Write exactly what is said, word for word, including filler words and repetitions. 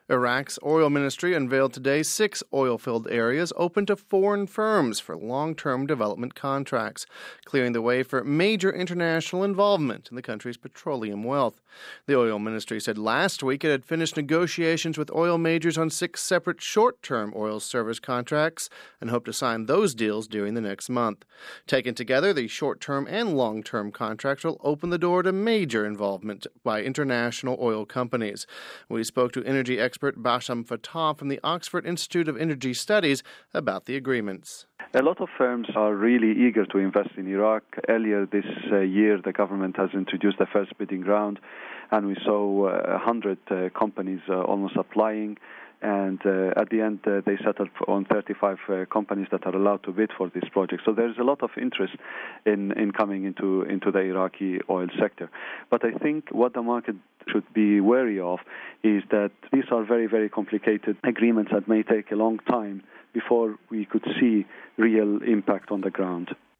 Iraq's oil ministry unveiled today six oil-filled areas open to foreign firms for long-term development contracts, clearing the way for major international involvement in the country's petroleum wealth. The oil ministry said last week it had finished negotiations with oil majors on six separate short-term oil service contracts and hoped to sign those deals during the next month. Taken together, the short-term and long-term contracts will open the door to major involvement by international oil companies. We spoke to energy expert Expert Bassam Fattah from the Oxford Institute of Energy Studies about the agreements. A lot of firms are really eager to invest in Iraq. Earlier this uh, year, the government has introduced the first bidding round, and we saw uh, one hundred uh, companies uh, almost applying. And uh, at the end, uh, they settled on thirty-five uh, companies that are allowed to bid for this project. So there's a lot of interest in, in coming into, into the Iraqi oil sector. But I think what the market should be wary of is that these are very, very complicated agreements that may take a long time before we could see real impact on the ground.